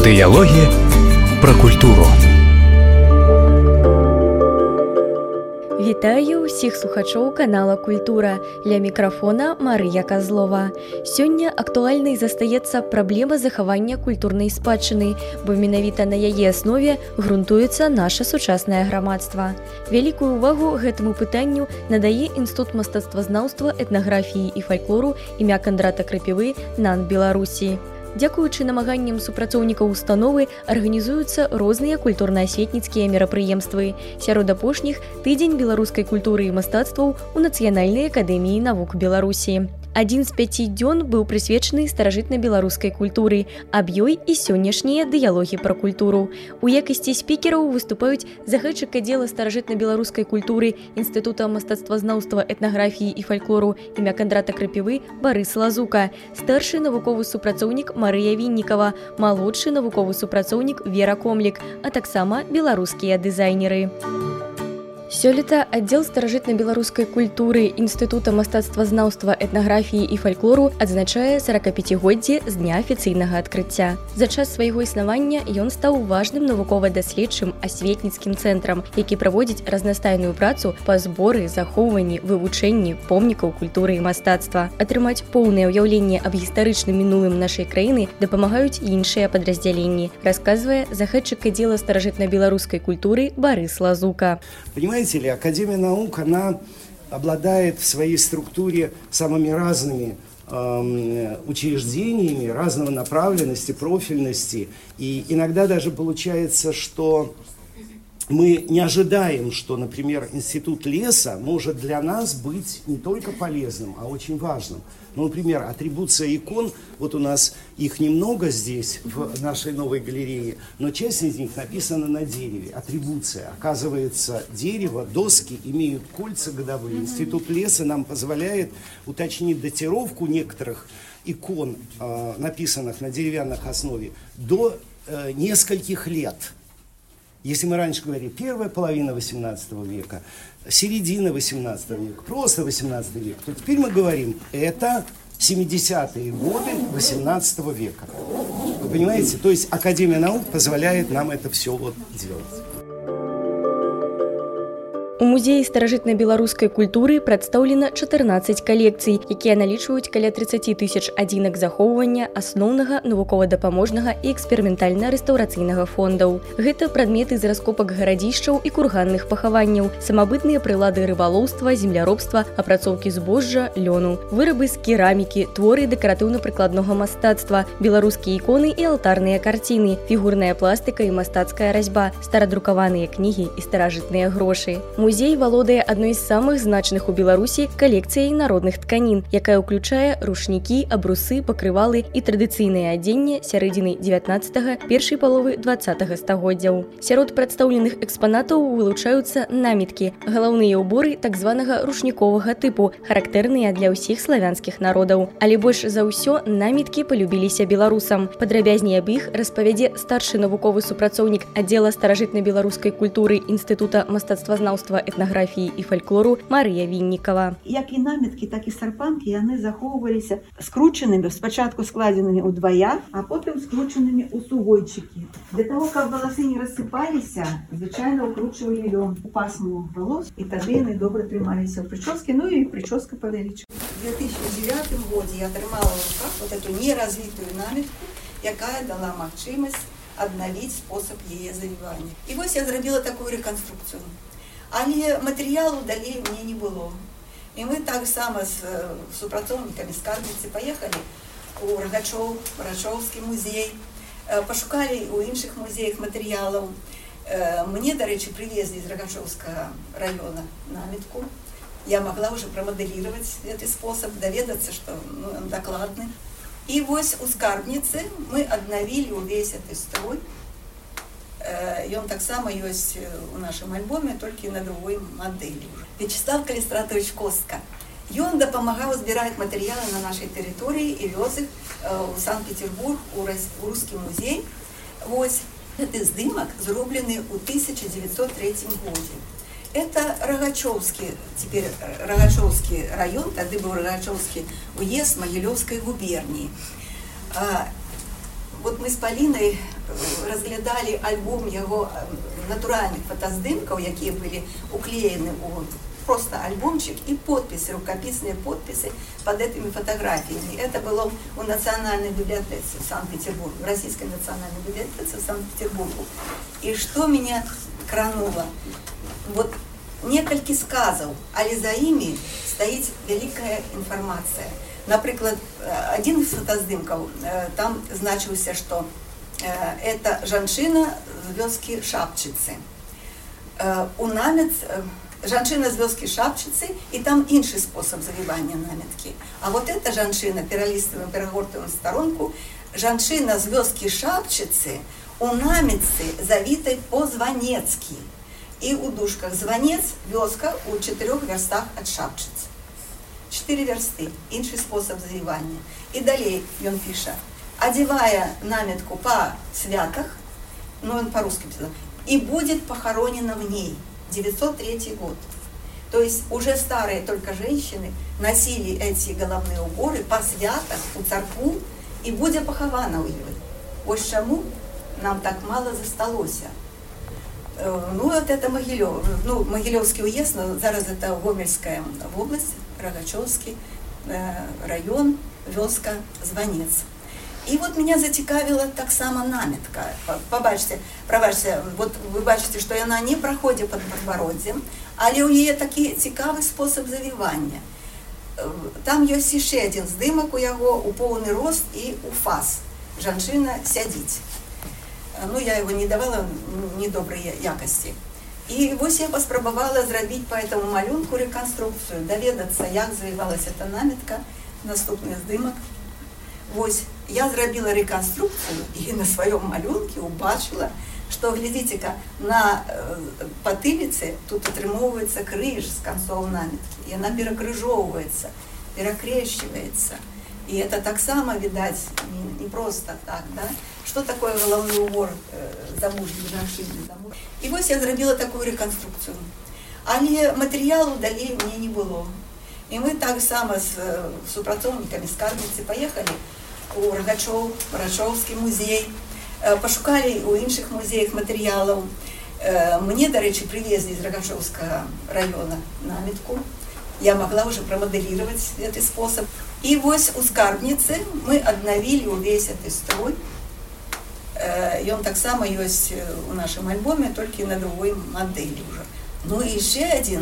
Дыялогі пра культуру. Вітаю ўсіх слухачоў канала «Культура». Ля мікрафона Марыя Козлова. Сёння актуальнай застаецца праблема захавання культурнай спадчыны, бо менавіта на яе аснове грунтуецца наша сучаснае грамадства. Вялікую ўвагу гэтаму пытанню надае Інстытут мастацтвазнаўства, этнаграфіі і фальклору імя Кандрата Крапівы НАН Беларусі. Дзякуючы намаганням супрацоўнікаў установы арганізуюцца розныя культурна-асветніцкія мерапрыемствы. Сярод апошніх тыдзень беларускай культуры і мастацтваў у Нацыянальнай акадэміі навук Беларусі. Адзін з 5 дзён быў прысвечаны старажытна-беларускай культуры, аб ёй і сённяшнія дыялогі пра культуру. У якасці спікераў выступаюць загадчык аддзела старажытна-беларускай культуры Інстытута мастацтвазнаўства, этнаграфіі і фальклору імя Кандрата Крапівы Барыс Лазука, старшы навуковы супрацоўнік Марыя Віннікава, малодшы навуковы супрацоўнік Вера Комлік, а таксама беларускія дызайнеры. Сёлета аддзел старажытна-беларускай культуры Інстытута мастацтвазнаўства, этнаграфіі і фальклору адзначае 45годдзе з дня афіцыйнага адкрыцця. За час свайго існавання ён стаў важным навукова-даследчым асветніцкім цэнтрам, які праводзіць разнастайную працу па зборы, захоўванні, вывучэнні помнікаў культуры і мастацтва. Атрымаць поўнае ўяўленне аб гістарычным мінулым нашай краіны дапамагаюць іншыя падраздзяленні, расказвае загадчык аддзела старажытна-беларускай культуры Барыс Лазука. Понимаете ли, Академия наук, она обладает в своей структуре самыми разными учреждениями, разного направленности, профильности. И иногда даже получается, что мы не ожидаем, что, например, Институт леса может для нас быть не только полезным, а очень важным. Ну, например, атрибуция икон, вот у нас их немного здесь, в нашей новой галерее, но часть из них написана на дереве. Атрибуция. Оказывается, дерево, доски имеют кольца годовые. Институт леса нам позволяет уточнить датировку некоторых икон, написанных на деревянных основе, до нескольких лет. Если мы раньше говорили первая половина XVIII века, середина XVIII века, просто XVIII век, то теперь мы говорим, это 70-е годы XVIII века. Вы понимаете? То есть Академия наук позволяет нам это все вот делать. У музеі старажытна-беларускай культуры прадстаўлена 14 калекцый, якія налічваюць каля 30 000 адзінак захоўвання асноўнага навукова-дапаможнага і эксперыментальна-рэстаўрацыйнага фондаў. Гэта прадметы з раскопак гарадзішчаў і курганных пахаванняў, самабытныя прылады рыбалоўства, земляробства, апрацоўкі збожжа, лёну, вырабы з керамікі, творы дэкаратыўна-прыкладнога мастацтва, беларускія іконы і алтарныя карціны, фігурная пластыка і мастацкая разьба, старадрукаваныя кнігі і старажытныя грошы. Музей валодае адной з самых значных у Беларусі калекцыяй народных тканін, якая ўключае рушнікі, абрусы, пакрывалы і традыцыйнае адзенне сярэдзіны 19-га, першай паловы 20-га стагоддзяў. Сярод прадстаўленых экспанатаў вылучаюцца наміткі, галаўныя ўборы так званага рушніковага тыпу, характэрныя для ўсіх славянскіх народаў. Але больш за ўсё наміткі палюбіліся беларусам. Падрабязней аб іх распавядзе старшы навуковы супрацоўнік аддзела старажытна-беларускай культуры Інстытута мастацтвазнаўства, этнаграфіі і фальклору Марыя Віннікава. Як і наміткі, так і сарпанкі, яны захоўваліся скручанымі, спачатку складзенымі ўдвая, а потым скручанымі ў сугойчыкі. Для таго, каб валасы не рассыпаліся, звычайна ўкручвалі лён у пасму валос, і тады яны добра трымаліся ў прычоскі, ну і прычоска павялічвалася. У 2009 годзе я атрымала ў руках вот эту неразвітую намітку, якая дала магчымасць аднавіць спосаб яе завівання. І вось я зрабіла такую рэканструкцыю. Але матэрыялу далей мне не было. І мы так само з супрацоўнікамі скарбніцы паехалі у Рагачоўскі музей, пашукалі ў іншых музеях матэрыялаў. Мне, дарэчы, прывезлі з Рагачоўскага раёна намітку. Я могла уже прамадэліраваць гэты спосаб, даведацца, што он дакладны. І вось у скарбніцы мы аднавілі ўвесь гэты строй. Ён таксама ёсць у нашым альбоме, толькі на другой мадэлі. Вячеслав Калістратович Костка. Ён дапамагаў збіраць матэрыялы на нашай тэрыторыі і вёз іх у Санкт-Петербург, у рускі музей. Вось гэты здымак зроблены ў 1903 годзе. Это Рогачевский, теперь Рогачевский район, тогда был Рогачевский уезд Могилевской губернии. вот мы з Палінай разглядалі альбом яго натуральных фотаздымкаў, якія былі уклеены у просто альбомчик и подписи, рукописные подписи под этими фотографиями. Это было у Национальной библиотеки в Санкт-Петербурге, в Российской национальной библиотеке в Санкт-Петербурге. И что меня крануло? Вот некалькі сказаў, але за імі стаіць вялікая інфармацыя. Напрыклад, адзін з фотаздымкаў, там значыўся, што это жанчына з вёскі Шапчыцы. У намет жанчына з вёскі Шапчыцы, і там іншы спосаб завівання намяткі. А вот эта жанчына, пералістываем, перагортваем старонку, жанчына з вёскі Шапчыцы у намятцы завітай по-званецкі. І у дужках званец, вёска у 4 вярстах ад Шапчыцы. 4 вярсты, іншы спосаб завівання. І далей ён піша, одевая намятку по святах, ну он по-русски писал, и будет похоронена в ней. 903 год. То есть уже старые только женщины носили эти головные уборы по святах у царкву и будет похована у ёй. Ось чему нам так мало засталося. Ну вот это Могилев, ну Могилевский уезд, но зараз это Гомельская область, Рогачевский район, вёска Званец. І от мене зацікавила так само намітка. Пробачте, от ви бачите, що вона не проходить під подбороддям, але у неї такий цікавий спосіб завівання. Там є ще один здимок у його, у повний рост і у фас. Жанчина сядить. Ну, я його не давала недоброї якості. І ось я поспробувала зробити по цьому малюнку реконструкцію, довідатися, як завивалася ця намітка, наступний здимок. Ось я зробила реконструкцію і на своєму малюнку убачила, що, глядите-ка, на потилиці тут отримовується криж з концов намітки, і вона перекрижовується, перекрещивается. И это так само, видать, не просто так, да? Что такое головной убор замужней женщины? И вот я зробила такую реконструкцию. Але материалу далее мне не было. И мы так само с супрацовниками скарбницы поехали у Рогачевский музей, пошукали у інших музеїв матеріалів. Мне, до речі, привезли из Рогачевского района намітку. Я могла уже промоделировать этот способ. И вот у скарбницы мы обновили весь этот строй. И он так само есть у нашем альбоме, только на другой модели уже. Ну и еще один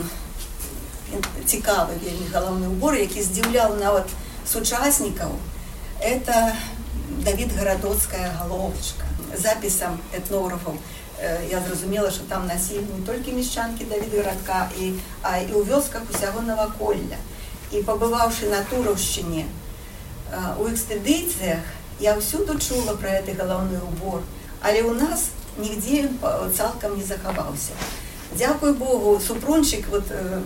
цікавий вельми головний убор, який здивляв навіть сучасників, это Давид Городоцкая головочка. Записом этнографов я зрозуміла, що там носили не тільки міщанки Давидгородка, а і у вёсках усього Новоколля. І побывавши на Туровщині у експедиціях, я всюди чула про цей головний убор, але у нас нігде цілком не заховався. Дякую Богу, Супрунчик, вот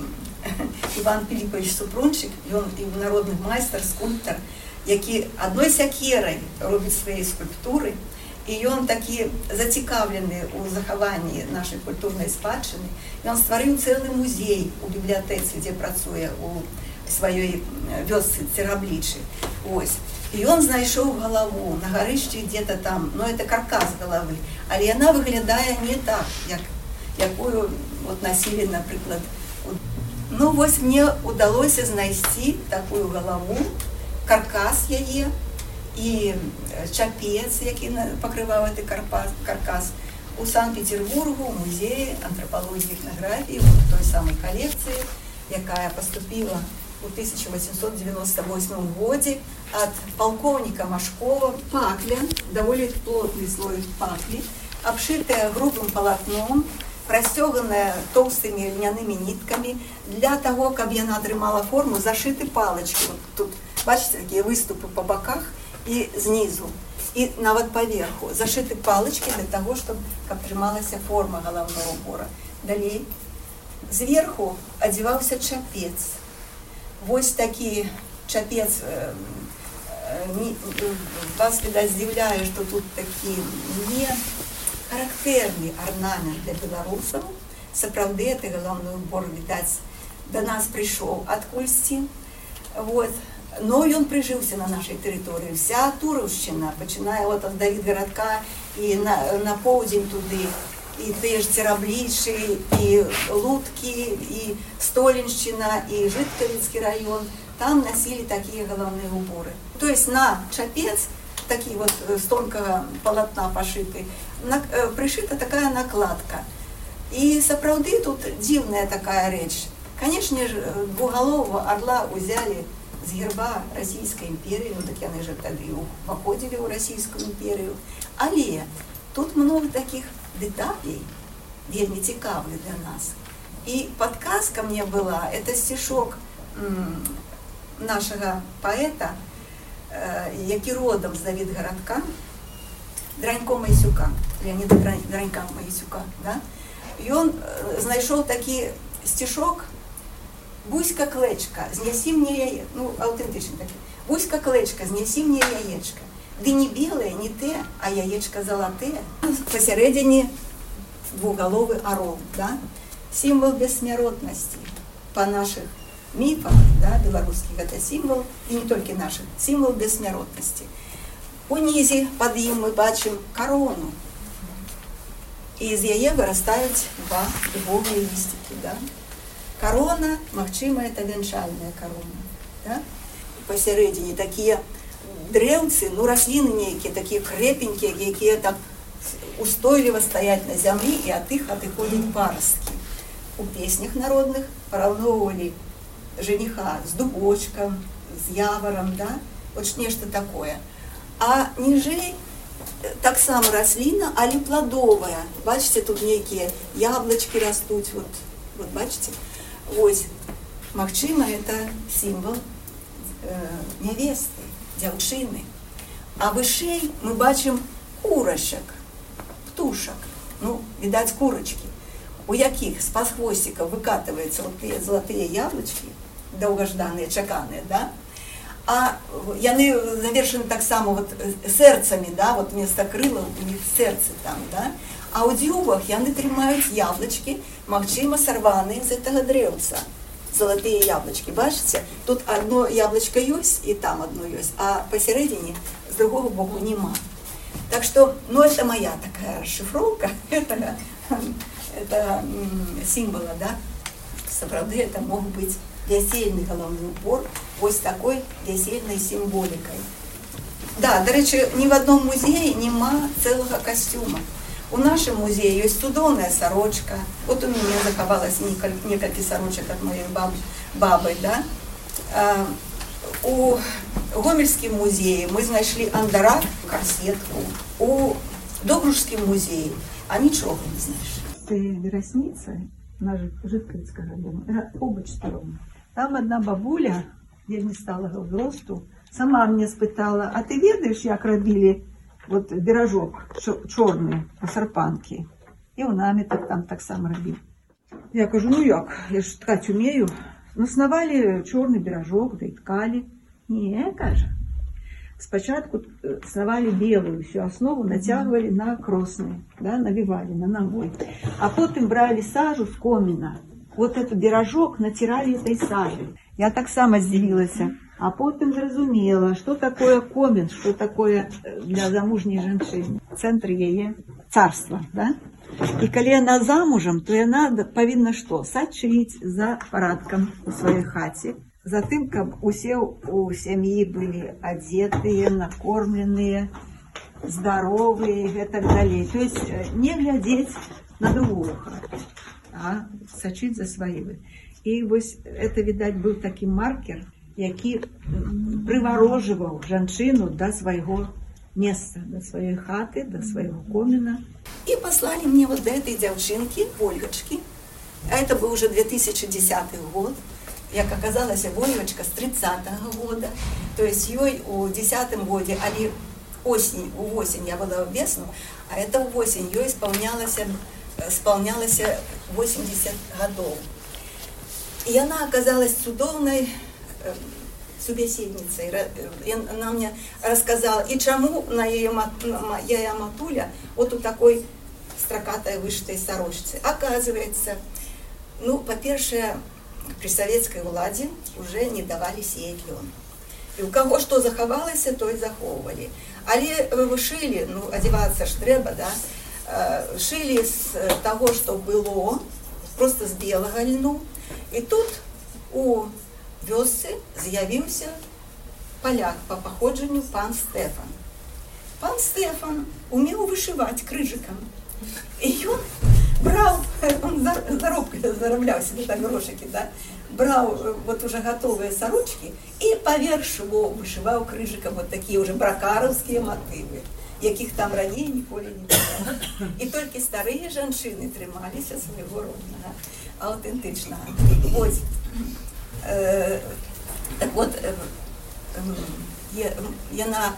Іван Пилипович Супрунчик, він і народний майстер, скульптор, який одною сякерою робить свої скульптури, і він такий зацікавлений у захованні нашої культурної спадщини. Він створив цілий музей у бібліотеці, де працює у своей вёсцы Церабличи. Ось. І він знайшов голову на горищі где-то там, ну это каркас голови, але вона виглядає не так, якою от носили, наприклад. Ну ось мені вдалося знайти таку голову, каркас її і чапець, який покривав цей каркас у Санкт-Петербургу, в музеї антропології і етнографії, в той самій колекції, яка поступила у 1898 году от полковника Машкова. Пакля, довольно плотный слой пакли, обшитая грубым полотном, простеганная толстыми льняными нитками. Для того, чтобы она отримала форму, зашиты палочки. Вот тут, бачите, такие выступы по боках и снизу. И навод поверху зашиты палочки для того, чтобы отрималась форма головного убора. Далее. Зверху одевался чапец. Вось такий чапец, вас, видать, здивляє, що тут такі не характерні орнамент для білорусів. Справді, цей головний убор, видать, до нас прийшов от Кульсті. Вот. Но ён прыжыўся на нашай тэрыторыі. Вся Тураўшчына, пачынае от Давідгарадка і на поўдзень туды, і тыя ж Цераблічы, і Луткі, і Столеншчына, і Жыткавіцкі раён, там насілі такія галаўныя уборы. То есть на чапец, такі вот з тонкага палатна пашыты, прышыта такая накладка. І сапраўды тут дзіўная такая рэч. Канешне ж, двугалового орла узялі з герба Расійскай імперіі, ну так яны ж тады ўваходзілі ў Расійскую імперію. Але тут много таких дэталей, вельмі цікавых для нас. І подказка мне была, это стишок нашага паэта, які родом з Давідгарадка, Дранько Майсюка, Леоніда Дранька Майсюка, да? Ён знайшоў такі стишок «Буська клечка, знясі мне яе», ну, аўтэнтычны такі. «Буська клечка, знясі мне яечка, ды не белае, не те, а яечка залатыя». Посередине двуголовый орел, да? Символ бессмяротности. По наших мифах, да, белорусских, это символ, и не только наших, символ бессмяротности. Унізе под ім мы бачым корону. І з яе вырастаюць два дубовыя лістікі, да? Корона, магчыма, это вянчальная корона, да? Посередине такія дрэўцы, ну, расліны нейкія, такія крэпенькія, якія так устойліва стаяць на зямлі, і ад іх адыходзяць парасткі. У песнях народных параўноўвалі жениха з дубочкам, з яварам, да? Вот нешта такое. А ніжэй таксама расліна, але пладовая. Бачыце, тут нейкія яблочки растуць, вот бачыце? Вось, магчыма, это сімвол нявесты, дзяўчыны. А вышэй мы бачым курачак, птушак, ну, відаць, курачкі, у якіх з-пад хвосціка выкатываюцца вот тыя залатыя яблочки, доўгажданыя, чаканыя, да? А яны завершены таксама вот сэрцамі, да, вот вместо крылаў у них сэрцы там, да? А ў дзюбах яны трымаюць яблочки, магчыма, сарваныя з гэтага дрэўца. Залатыя яблочки, бачыце? Тут одно яблочко ёсць, і там одно ёсць, а посередине з другого боку нема. Так что, ну, это моя такая расшифровка этого символа, да? Сапраўды, это мог быть вясельны галоўны убор вось такой вясельнай сімволікай. Да, до речі, ні в одном музеі нема цэлага костюма. У нашем музее есть цудоўная сорочка. Вот у меня заховалось некалькі сорочек от моей бабы, да? У Гомельскім музеі мы знайшлі андарак, корсетку. У Добружскім музеі, а нічога не знайшлі. Ты верасніца на Жыткавіцкага дома, побач сторон. Там одна бабуля, вельмі сталага ўзросту, сама мне спытала: а ты ведаеш, як рабілі вот біражок чорны па сарпанкі? І ў намітак там таксама рабілі. Я кажу: ну як, я ж ткаць умею. Ну, снавалі чорны біражок, да і ткалі. Не, кажа. Спачатку снавалі белую всю основу, нацягвалі на кросны, да, навівалі на ногой. А потым бралі сажу з коміна. Вот этот біражок націралі этой сажей. Я таксама здзівілася. А потым зразумела, што такое комін, што такое для замужняй жанчыны. Цэнтр яе царства, да? І калі яна замужам, то яна павінна што? Сачыць за парадкам у сваёй хаце, за тым, каб усе у сям'і былі адзетыя, накормленыя, здаровыя і гэтак далей. То есть не глядзець на другую хату, а сачыць за сваёй. І вось это, відаць, быў такі маркер, які прыварожваў жанчыну да свайго месца, до сваёй хаты, до свайго коміна. И послали мне вот до этой девчонки, Ольгочки. А это был уже 2010 год. Як оказалось, Ольгочка с 30-го года. То есть ей у 10-м году, али осень, у осень, я была в весну, а это в осень, ей исполнялось 80 годов. И она оказалась чудовной собеседницей. Она мне рассказала, и чему на ее матуля вот у такой строкатой вышитой сорочцы. Оказывается, ну, по-перше, при советской владе уже не давали сеять лен. І у каго што захавалася, то і захоўвалі. Але шылі, ну, адзявацца ж трэба, да? Шылі з таго, што было, просто з белага льну. І тут у вёсцы з'явіўся паляк па паходжанню пан Стэфан. Пан Стэфан умеў вышываць крыжыкам. І ён браў, он зарабляў себе так грошыкі, да? Браў вот уже готовыя сарочкі і паверх швоў вышываў крыжыкам вот такія уже бракараўскія матывы, якіх там раней ніколі не было. І толькі старыя жанчыны трымаліся свайго роднага, аўтэнтычнага. Вось. Так вот, яна,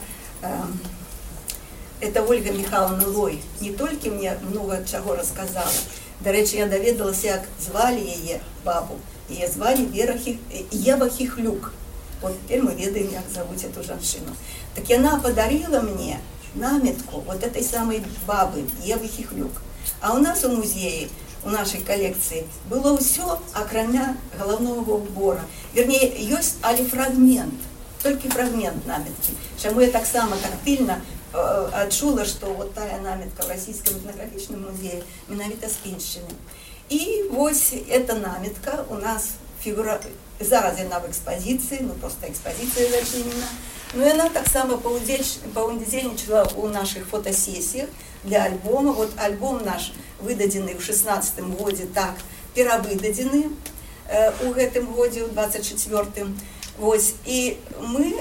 это Ольга Михайловна Лой, не толькі мне много чаго рассказала. Дарэчы, я даведалася, як звалі яе бабу. Яе звалі Ева Хихлюк. Вот теперь мы ведаем, як зовут эту жанчыну. Так яна подарила мне намітку вот этой самой бабы Евы Хихлюк. А у нас у музеі, у нашей коллекции было ўсё, акрамя головного убора. Вернее, ёсць але фрагмент, толькі фрагмент наміткі. Чаму я так само тактильно адчула, что вот тая намітка в Российском этнографічным музее менавіта з Піншчыны. И вось эта намітка у нас зараз яна в экспозиции, ну просто экспозиция зачинена. Но яна так само паўдзельнічала у наших фотосессиях для альбома. Вот альбом наш выдадзены в 16-м годзе, так, перавыдадзены у гэтым годзе, у 24-м. Вось, и мы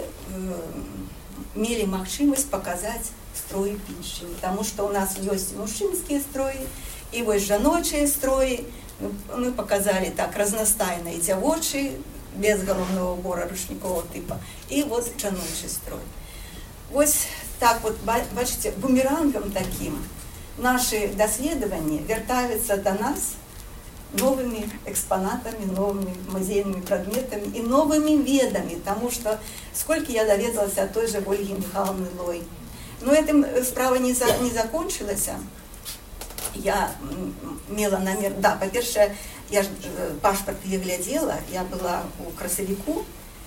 мелі магчымасць паказаць строі Піншчыны, потому что у нас ёсць мужчынскія строі, і вось жаночыя строі. Мы показали так разнастайныя дзявочыя, без головного убора ручникового типа, и вот жаночий строй. Вось так вот, бачите, бумерангом таким наши даследования вертаются до нас новыми экспонатами, новыми музейными предметами и новыми ведами, потому что сколько я доведалась от той же Ольги Михайловны Лой. Но этим справа не закончилась. Я мела намер, да, по-перше, я пашпарт я глядела, я была у красавіку,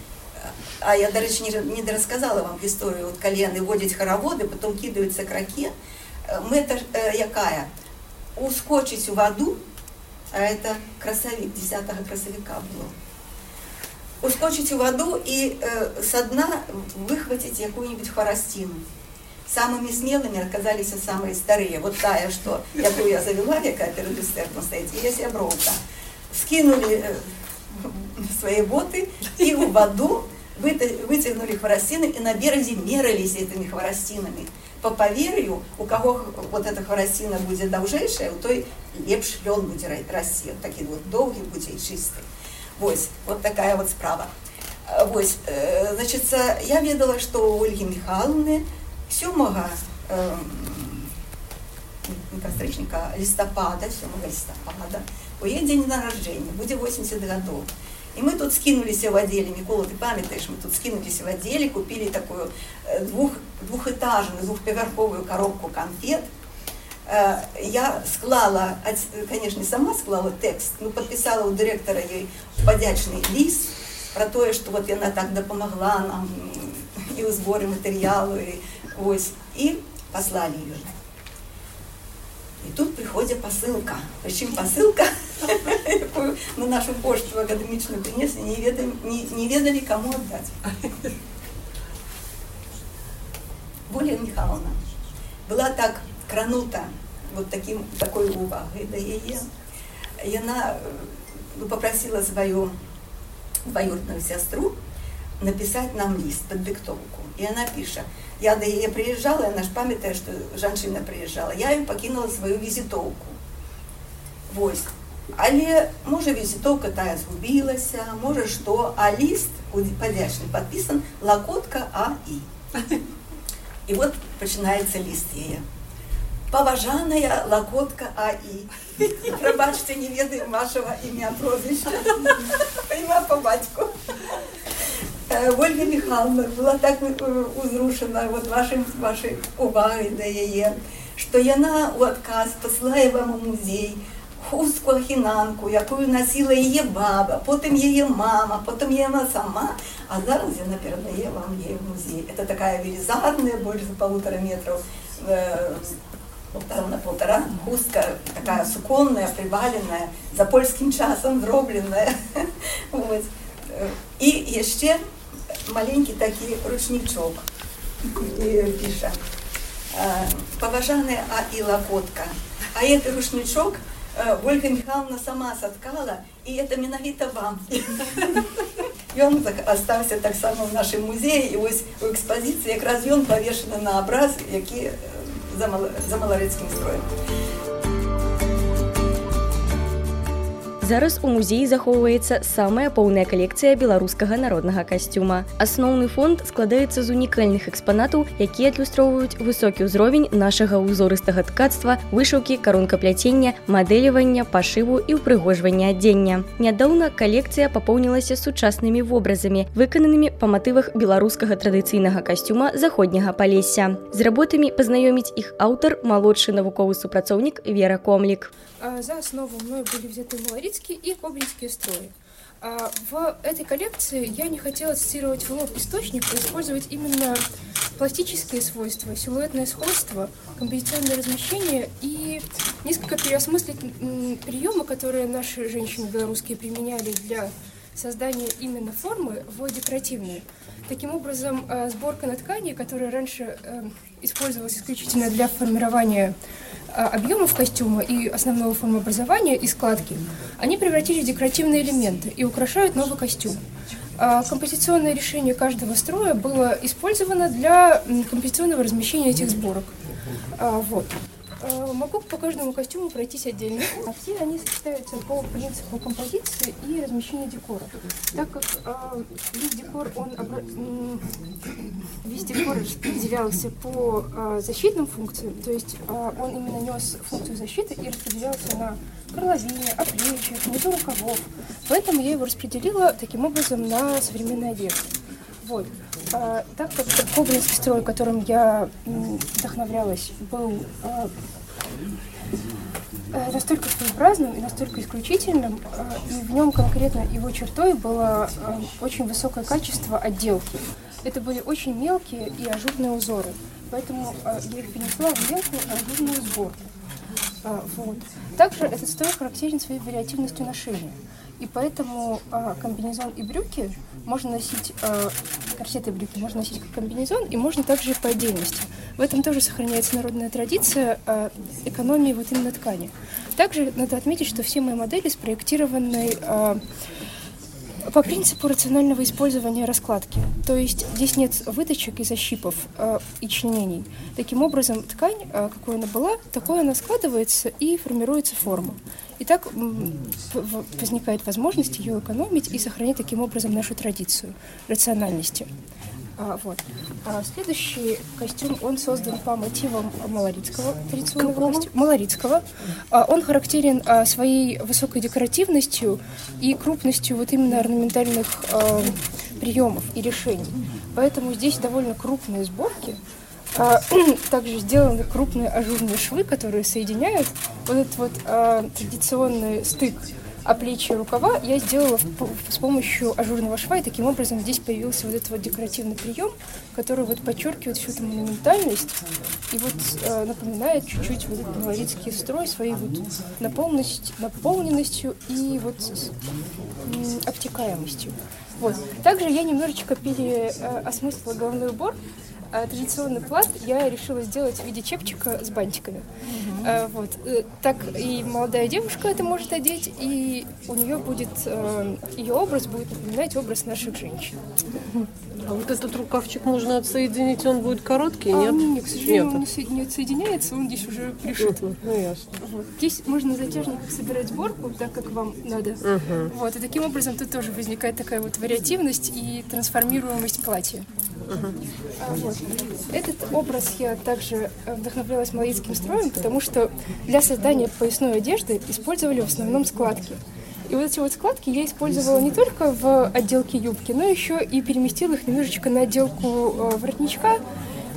а я, дарэчы, не рассказала вам историю, вот калі яны водзяць хороводы, потом кидаются к раке. Мэта якая? Ускочить в воду, а это красавик, 10-го красавика было. Ускочить в воду и со дна выхватить какую-нибудь хворостину. Самыми смелыми оказались самые старые. Вот тая, что якую я завела, якая перед люстерком стоит, и есть обровка. Скинули свои боты и в воду вытягнули хворостины, и на березе мерились этими хворостинами. По поверью, у кого вот эта хворостина будет даўжэйшая, у той лепш лён будет расти. Вот такие вот долгий будет и чистый. Вот такая вот справа. Значит, я ведала, что у Ольги Михайловны 7 листопада у її день народження, буде 80 годов. И мы тут скинулись в отделе, Микола, ты памятаешь, мы тут скинулись в отделе, купили такую двухэтажную, двухповерховую коробку конфет. Я склала, конечно, не сама склала текст, но подписала у директора ей подячный лист про то, что вот она так допомогла нам и у сборе материалу, и послали ее. И тут приходит посылка. Причем посылка, якую на нашу пошту академичную принесли, не ведали, кому отдать. Ольга Михайловна была так кранута вот такой увагой до яе. И она попросила свою двоюродную сестру написать нам лист под диктовку. И она пишет: я до яе приезжала, она ж памятае, что жанчына приезжала, я ее покинула свою визитовку. Але, може, визитовка тая згубилася, може что, а лист подячный подписан Лакотка А.И. И вот починается лист яе. Поважаная Лакотка А.И. Пробачьте, не ведаю вашего імя, прозвища. Імя по батьку. Ольга Михайловна была так узрушена вот вашей увагой до яе, что яна у отказ посылає вам у музей хустку ахінанку, яку носила її баба, потім її мама, потім її вона сама, а зараз вона передає вам її в музей. Це така велизарная, больше 1,5 метра, 1,5 на 1,5, хустка такая суконная, приваленная, за польским часом зробленная. Вот. І ще маленький такий ручничок пише. Поважаная Аила Котка, а этот рушничок Ольга Михайловна сама соткала, и это менавіта вам. І він остався так само в нашому музеї, і ось у експозиції якраз він повішений на образ, який за малорецьким строєм. Зараз у музеі захоўваецца самая поўная калекцыя беларускага народнага касцюма. Асноўны фонд складаецца з унікальных экспанатаў, якія адлюстроўваюць высокі ўзровень нашага ўзорыстага ткацтва, вышыўкі, карункапляцення, мадэлівання, пашыву і ўпрыгожвання адзення. Нядаўна калекцыя папоўнілася сучаснымі вобразамі, выкананымі па матывах беларускага традыцыйнага касцюма заходняга Палесся. З работамі пазнаёміць іх аўтар, малодшы навуковы супрацоўнік Вера Комлік. За основу мною были взяты малорецкие и коблинские строи. В этой коллекции я не хотела цитировать в лоб источник, а использовать именно пластические свойства, силуэтное сходство, композиционное размещение и несколько переосмыслить приемы, которые наши женщины белорусские применяли для создания именно формы, в декоративные. Таким образом, сборка на ткани, которая раньше использовалась исключительно для формирования объемов костюма и основного формообразования и складки, они превратились в декоративные элементы и украшают новый костюм. Композиционное решение каждого строя было использовано для композиционного размещения этих сборок. Вот. Могу по каждому костюму пройтись отдельно. Все они сочетаются по принципу композиции и размещения декора. Так как весь декор распределялся по защитным функциям, то есть он именно нес функцию защиты и распределялся на горловине, оплечье, внизу рукавов. Поэтому я его распределила таким образом на современную одежду. Вот. Так как коблинский строй, которым я вдохновлялась, был настолько своеобразным и настолько исключительным, и в нем конкретно его чертой было очень высокое качество отделки. Это были очень мелкие и ажурные узоры, поэтому я их перенесла в мелкую ажурную сборку. Вот. Также этот строй характерен своей вариативностью ношения. И поэтому комбинезон и брюки можно носить, корсеты и брюки можно носить как комбинезон, и можно также по отдельности. В этом тоже сохраняется народная традиция экономии вот именно ткани. Также надо отметить, что все мои модели спроектированы по принципу рационального использования раскладки. То есть здесь нет выточек и защипов и членений. Таким образом, ткань, какой она была, такой она складывается и формируется форма. И так возникает возможность ее экономить и сохранить таким образом нашу традицию рациональности. Вот. Следующий костюм, он создан по мотивам малорицкого традиционного костюма. Малорицкого. Он характерен своей высокой декоративностью и крупностью вот именно орнаментальных приемов и решений. Поэтому здесь довольно крупные сборки. Также сделаны крупные ажурные швы, которые соединяют вот этот вот традиционный стык оплечья рукава. Я сделала с помощью ажурного шва, и таким образом здесь появился вот этот вот декоративный прием, который вот подчеркивает всю эту монументальность и вот напоминает чуть-чуть вот этот малорицкий строй своей вот наполненностью и вот обтекаемостью. Вот. Также я немножечко переосмыслила головной убор. Традиционный плат я решила сделать в виде чепчика с бантиками. Вот. Так и молодая девушка это может одеть, и у нее будет, ее образ будет напоминать образ наших женщин. А вот этот рукавчик можно отсоединить, он будет короткий, нет? Нет, к сожалению, он не отсоединяется, он здесь уже пришит. Ну, ясно. Вот. Здесь можно на затяжниках собирать сборку, так как вам надо. Вот. И таким образом тут тоже возникает такая вот вариативность и трансформируемость платья. Вот. Этот образ я также вдохновлялась малорицким строем, потому что для создания поясной одежды использовали в основном складки. И вот эти вот складки я использовала не только в отделке юбки, но еще и переместила их немножечко на отделку воротничка,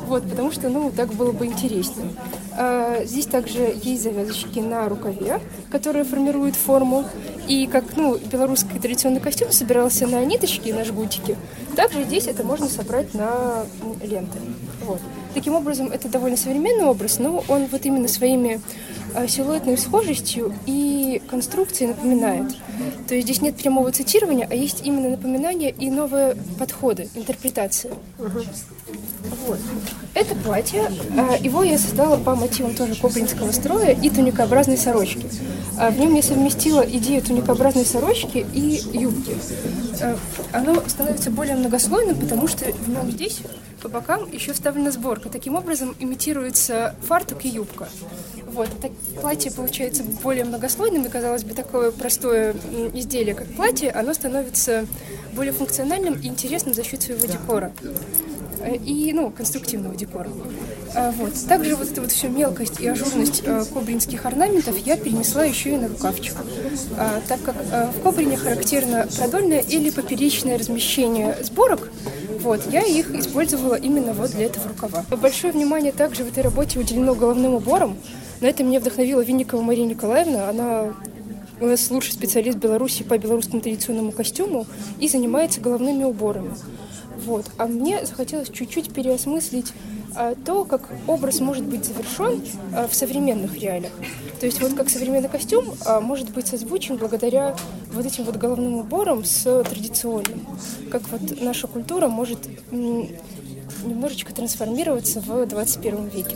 Вот, потому что, так было бы интереснее. Здесь также есть завязочки на рукаве, которые формируют форму. И как, белорусский традиционный костюм собирался на ниточки, на жгутики, также здесь это можно собрать на ленты. Вот. Таким образом, это довольно современный образ, но он вот именно своими силуэтной схожестью и конструкцией напоминает. То есть здесь нет прямого цитирования, а есть именно напоминание и новые подходы, интерпретация. Вот. Это платье, его я создала по мотивам тоже кобринского строя и туникообразной сорочки. В нем я совместила идею туникообразной сорочки и юбки. Оно становится более многослойным, потому что в нем здесь по бокам еще вставлена сборка. Таким образом имитируется фартук и юбка. Вот. Так, платье получается более многослойным, и, казалось бы, такое простое изделие, как платье, оно становится более функциональным и интересным за счет своего декора. И, конструктивного декора. Вот. Также вот эту вот всю мелкость и ажурность кобринских орнаментов я перенесла еще и на рукавчик. Так как в кобрине характерно продольное или поперечное размещение сборок, вот, я их использовала именно вот для этого рукава. Большое внимание также в этой работе уделено головным уборам. На это меня вдохновила Винникова Мария Николаевна. Она у нас лучший специалист Беларуси по белорусскому традиционному костюму и занимается головными уборами. Вот. А мне захотелось чуть-чуть переосмыслить то, как образ может быть завершен в современных реалиях. То есть вот как современный костюм может быть созвучен благодаря вот этим вот головным уборам с традиционным. Как вот наша культура может немножечко трансформироваться в 21 веке.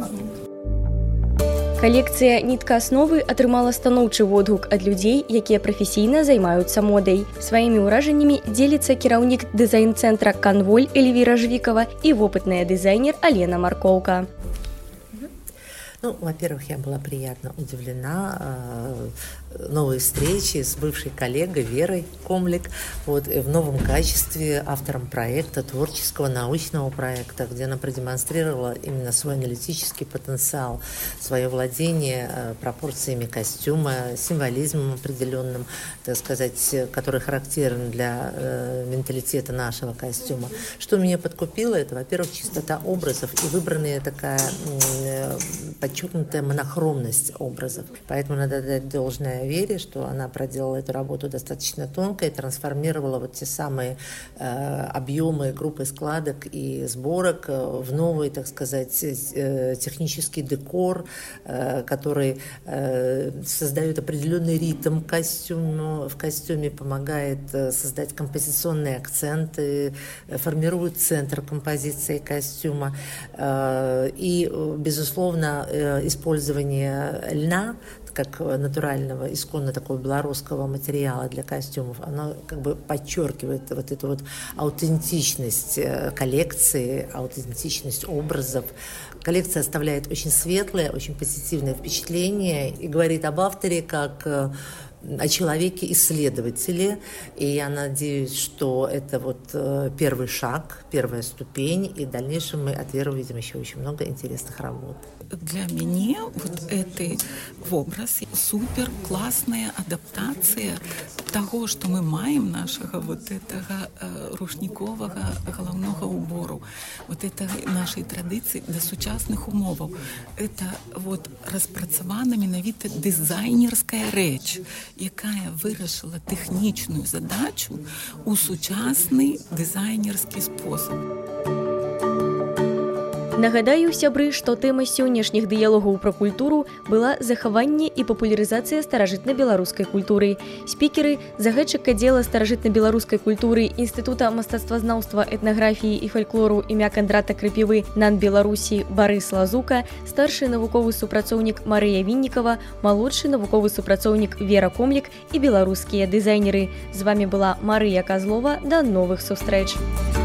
Калекцыя «Нітка асновы» атрымала станоўчы водгук ад людзей, якія прафесійна займаюцца модай. Сваімі ўражаннямі дзеліцца кіраўнік дызайн-цэнтра «Канволь» Эльвіра Жвікова і вопытная дызайнер Алена Маркоўка. Во-первых, я была приятно удивлена новой встречи с бывшей коллегой Верой Комлик в новом качестве автором проекта, творческого, научного проекта, где она продемонстрировала именно свой аналитический потенциал, свое владение пропорциями костюма, символизмом определенным, так сказать, который характерен для менталитета нашего костюма. Что меня подкупило, это, во-первых, чистота образов и выбранная такая подчеркнутая монохромность образов. Поэтому надо дать должное Вере, что она проделала эту работу достаточно тонко и трансформировала вот те самые объемы группы складок и сборок в новый, так сказать, технический декор, который создает определенный ритм в костюме, помогает создать композиционные акценты, формирует центр композиции костюма. И, безусловно, использование льна как натурального, исконно такого белорусского материала для костюмов, оно как бы подчеркивает вот эту вот аутентичность коллекции, аутентичность образов. Коллекция оставляет очень светлое, очень позитивное впечатление и говорит об авторе как о человеке-исследователе, и я надеюсь, что это вот первый шаг, первая ступень, и в дальнейшем мы от Веры увидим еще очень много интересных работ. Для меня вот этот образ супер классная адаптация того, что мы маем нашего вот этого рушникового головного убору, вот этой нашей традиции до сучасных умоваў. Это вот распрацавана менавіта дызайнерская рэч, якая вырашыла тэхнічную задачу у сучасны дызайнерскі спосаб. Нагадаю, сябры, што тэма сённяшніх дыялогаў пра культуру была захаванне і папулярызацыя старажытна-беларускай культуры. Спікеры, загадчык аддзела старажытна-беларускай культуры Інстытута мастацтвазнаўства, этнаграфіі і фальклору імя Кандрата Крапівы НАН Беларусі Барыс Лазука, старшы навуковы супрацоўнік Марыя Віннікава, малодшы навуковы супрацоўнік Вера Комлік і беларускія дызайнеры. З вамі была Марыя Казлова. Да новых сустрэч!